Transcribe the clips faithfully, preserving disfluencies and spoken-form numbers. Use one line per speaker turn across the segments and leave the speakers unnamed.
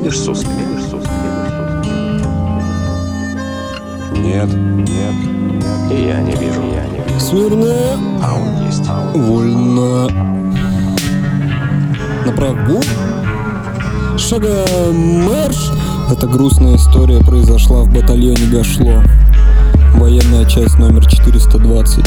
видишь Суслика? Видишь Суслика? Нет, нет, нет. И я не вижу, я не вижу.
Смирно.
А он есть. А он...
Вольно. На прогул. Шагом марш. Эта грустная история произошла в батальоне Гашло. Военная часть номер четыреста двадцать.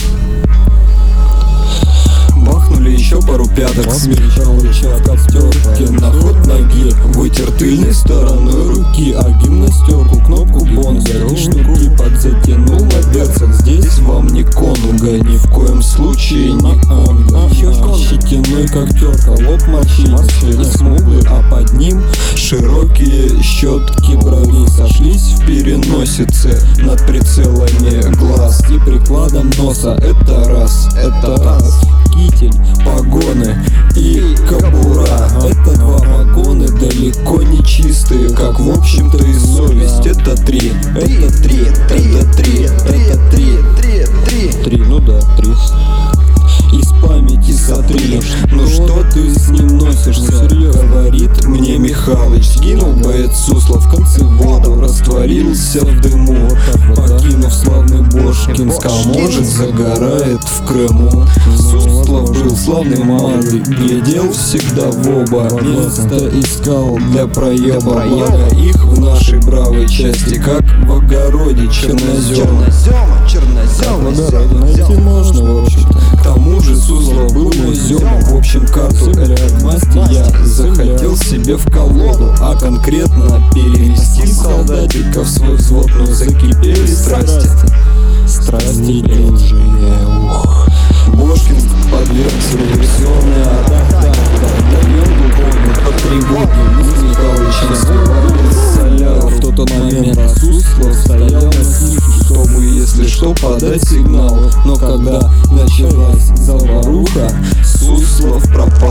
Бахнули еще пару пяток, смельчал рычаг костерки. На ход ноги вытер тыльной стороной руки, а гимнастерку кнопку бонга и шнурки подзатянул на берцах. Здесь вам не конуга, ни в коем случае не онга. Щетиной как терка, лоб морщинистый и смуглый, а под ним широкие щетки бровей сошлись в переносице над прицелами глаз и прикладом носа. Это раз, это раз. Китель, погоны и кобура. Это два вагоны, далеко не чистые, как в общем-то и совесть. Это три, это три, это три, это три, три, три. Три, ну да, три. Из памяти сотри. Ну что ты с ним носишься? Говорит мне Михалыч. Скинул боец Суслов в конце воду, растворился в дыму, покинув славный Бошкинск, а может загорает в Крыму. Суслов был славный малый, глядел всегда в оба, место искал для проеба. Благо их в нашей бравой части, как в огороде чернозема. Чернозема найти можно, в общем-то. К тому же Суслов был мой зема. В общем, карту электмасти я захотел себе в колоду, а конкретно перевести солдатиков в свой взвод. Но закипели страсти, страсти уже, ух. Бошкинск подвергся реверсионной атаке. Батальон глубокий под тревогой, мы с Михалычем сливались соляру. В тот момент Суслов стоял на снифе, чтобы, если что, подать сигнал. Но когда началась заваруха, Суслов пропал.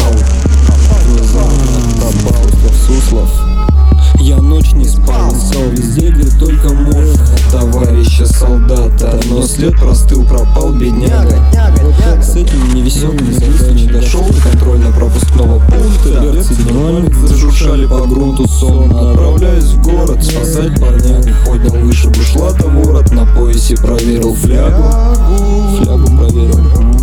Пропал Суслов. Я ночь не спал, искал везде, где только можно товарища солдата, но след простыл, пропал бедняга. Вот с этим невеселыми заданиями дошел до контрольно-пропускного пункта. Берцы дневальных зашуршали по грунту сонно. Отправляюсь в город спасать парнягу. Поднял выше бушлата ворот, на поясе проверил флягу. Флягу проверил.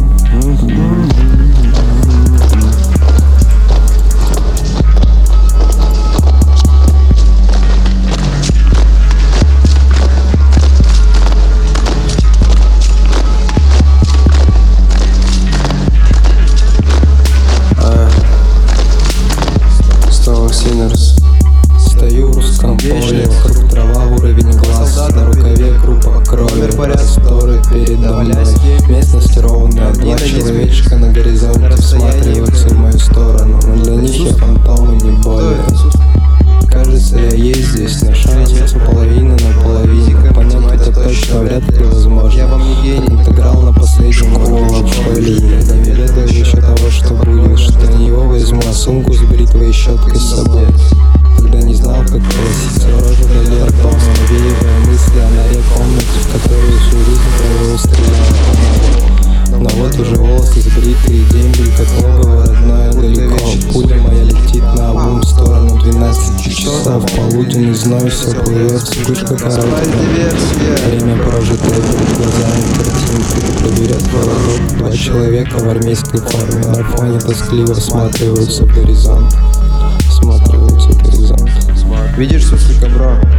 Синерс. Стою в русском поле, вокруг трава, уровень глаз, на рукаве группа крови, просторы передо мной. Местность ровная, два человечка на горизонте всматриваются в мою сторону, но для них я фантом и не более. Кажется, я есть здесь, но шанс у половины на половину. Понять это точно вряд ли возможно. Как интеграл на последнем уровне по линии. Не ведаю еще того, что будет, что не его возьму, а сумку с бритвой и щеткой с собой. Когда не знал, как просить рожу дали артом, навеивая мысли о норе комнате, в которую всю жизнь провел, стреляя. Но вот уже волосы сбритые, дембель, как логово родное далеко. Пуля моя летит на обум в сторону двенадцати часов. Полуденный зной все плывет, вспышка короткая. Время прожитое перед глазами картинки. Проверят поворот. Два человека в армейской форме на фоне тоскливо всматриваются в горизонт. Всматриваются в горизонт.
Видишь Суслика, бро?